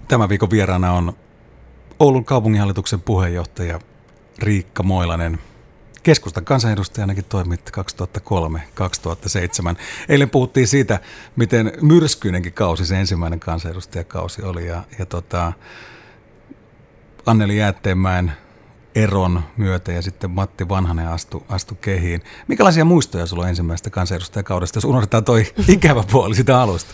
Tämän viikon vieraana on Oulun kaupunginhallituksen puheenjohtaja Riikka Moilanen. Keskustan kansanedustajanakin toimit 2003-2007. Eilen puhuttiin siitä, miten myrskyinenkin kausi, se ensimmäinen kansanedustajakausi oli. Ja Anneli Jäätteenmäen eron myötä ja sitten Matti Vanhanen astui kehiin. Minkälaisia muistoja sulla on ensimmäisestä kansanedustajakaudesta, jos unohdetaan toi ikävä puoli sitä alusta?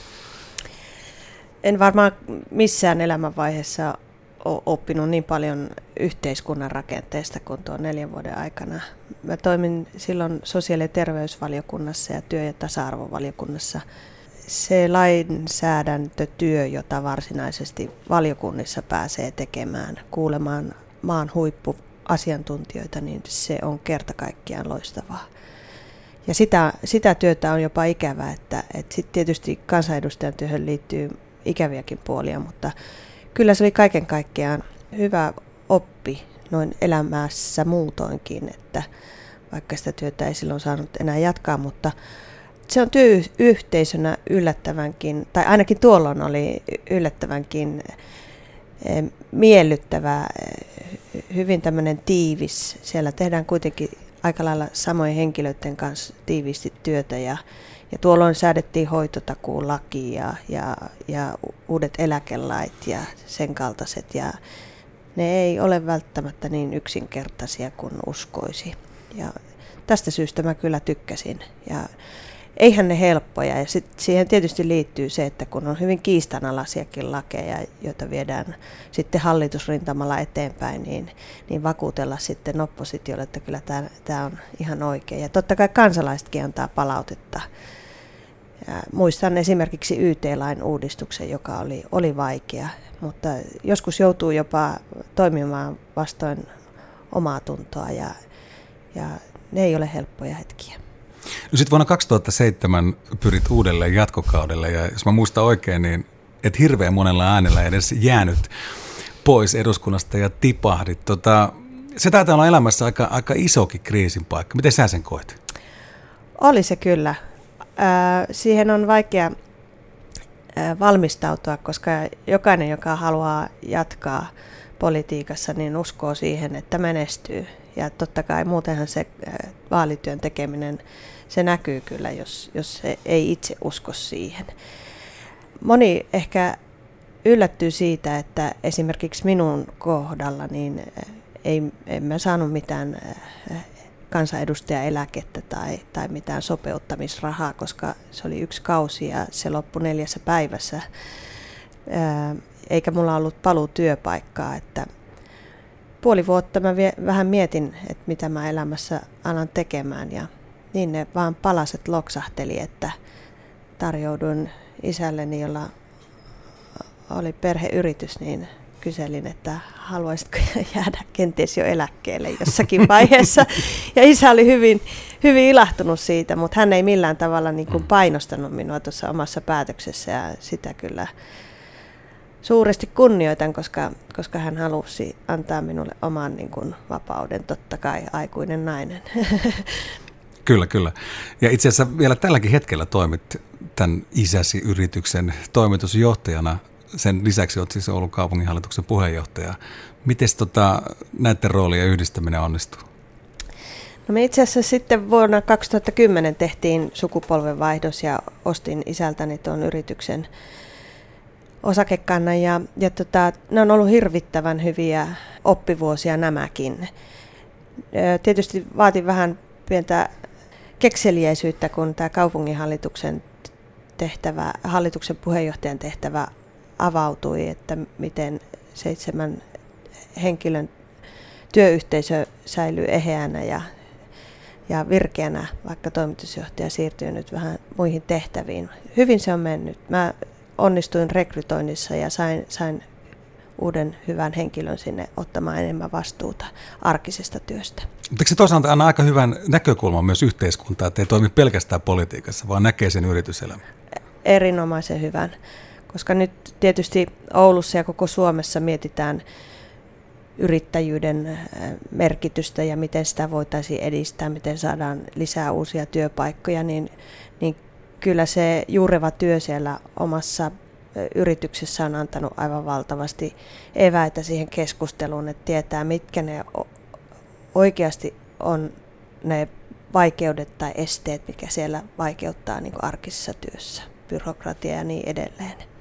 En varmaan missään elämänvaiheessa ole oppinut niin paljon yhteiskunnan rakenteesta kuin tuon 4 vuoden aikana. Mä toimin silloin sosiaali- ja terveysvaliokunnassa ja työ- ja tasa-arvovaliokunnassa. Se lainsäädäntötyö, jota varsinaisesti valiokunnissa pääsee tekemään, kuulemaan maan huippuasiantuntijoita, niin se on kerta kaikkiaan loistavaa. Ja sitä työtä on jopa ikävää, että sitten tietysti kansanedustajan työhön liittyy ikäviäkin puolia, mutta kyllä se oli kaiken kaikkiaan hyvä oppi noin elämässä muutoinkin, että vaikka sitä työtä ei silloin saanut enää jatkaa, mutta se on työyhteisönä yllättävänkin, tai ainakin tuolloin oli yllättävänkin miellyttävä, hyvin tämmöinen tiivis. Siellä tehdään kuitenkin aika lailla samojen henkilöiden kanssa tiiviisti työtä ja tuolloin säädettiin hoitotakuulaki ja uudet eläkelait ja sen kaltaiset. Ja ne ei ole välttämättä niin yksinkertaisia kuin uskoisi. Ja tästä syystä mä kyllä tykkäsin. Ja eihän ne helppoja. Ja siihen tietysti liittyy se, että kun on hyvin kiistanalaisiakin lakeja, joita viedään sitten hallitusrintamalla eteenpäin, niin vakuutella sitten oppositiolle, että kyllä tämä on ihan oikein. Ja totta kai kansalaisetkin antaa palautetta. Ja muistan esimerkiksi YT-lain uudistuksen, joka oli vaikea, mutta joskus joutuu jopa toimimaan vastoin omaa tuntoa ja ne ei ole helppoja hetkiä. No sitten vuonna 2007 pyrit uudelleen jatkokaudelle ja jos mä muistan oikein, niin et hirveän monella äänellä edes jäänyt pois eduskunnasta ja tipahdit. Se taitaa olla elämässä aika isokin kriisin paikka. Miten sä sen koet? Oli se kyllä. Siihen on vaikea valmistautua, koska jokainen, joka haluaa jatkaa politiikassa, niin uskoo siihen, että menestyy. Ja totta kai muutenhan se vaalityön tekeminen, se näkyy kyllä, jos se ei itse usko siihen. Moni ehkä yllättyy siitä, että esimerkiksi minun kohdalla niin en mä saanut mitään kansanedustajaeläkettä tai mitään sopeuttamisrahaa, koska se oli 1 kausi ja se loppui 4 päivässä. Eikä mulla ollut paluu työpaikkaa, että puoli vuotta mä vähän mietin, että mitä mä elämässä alan tekemään ja niin ne vaan palaset loksahteli, että tarjouduin isälleni, jolla oli perheyritys, niin kyselin, että haluaisitko jäädä kenties jo eläkkeelle jossakin vaiheessa. Ja isä oli hyvin, hyvin ilahtunut siitä, mutta hän ei millään tavalla niin kuin painostanut minua tuossa omassa päätöksessä ja sitä kyllä suuresti kunnioitan, koska hän halusi antaa minulle oman niin kuin vapauden, totta kai aikuinen nainen. Kyllä. Ja itse asiassa vielä tälläkin hetkellä toimit tämän isäsi yrityksen toimitusjohtajana. Sen lisäksi olet siis Oulun kaupunginhallituksen puheenjohtaja. Miten näiden roolien yhdistäminen onnistuu? No me itse asiassa sitten vuonna 2010 tehtiin sukupolvenvaihdos ja ostin isältäni tuon yrityksen osakekannan ja ne on ollut hirvittävän hyviä oppivuosia nämäkin. Tietysti vaatin vähän pientä kekseliäisyyttä, kun tämä kaupunginhallituksen hallituksen puheenjohtajan tehtävä avautui, että miten 7 henkilön työyhteisö säilyy eheänä ja virkeänä, vaikka toimitusjohtaja siirtyy nyt vähän muihin tehtäviin. Hyvin se on mennyt. Mä onnistuin rekrytoinnissa ja sain uuden hyvän henkilön sinne ottamaan enemmän vastuuta arkisesta työstä. Mutta eikö se toisaalta anna aika hyvän näkökulman myös yhteiskuntaan, että ei toimi pelkästään politiikassa, vaan näkee sen yrityselämän? Erinomaisen hyvän, koska nyt tietysti Oulussa ja koko Suomessa mietitään yrittäjyyden merkitystä ja miten sitä voitaisiin edistää, miten saadaan lisää uusia työpaikkoja, niin kyllä se juureva työ siellä omassa yrityksessä on antanut aivan valtavasti eväitä siihen keskusteluun, että tietää, mitkä ne oikeasti on ne vaikeudet tai esteet, mikä siellä vaikeuttaa niin kuin arkisessa työssä, byrokratia ja niin edelleen.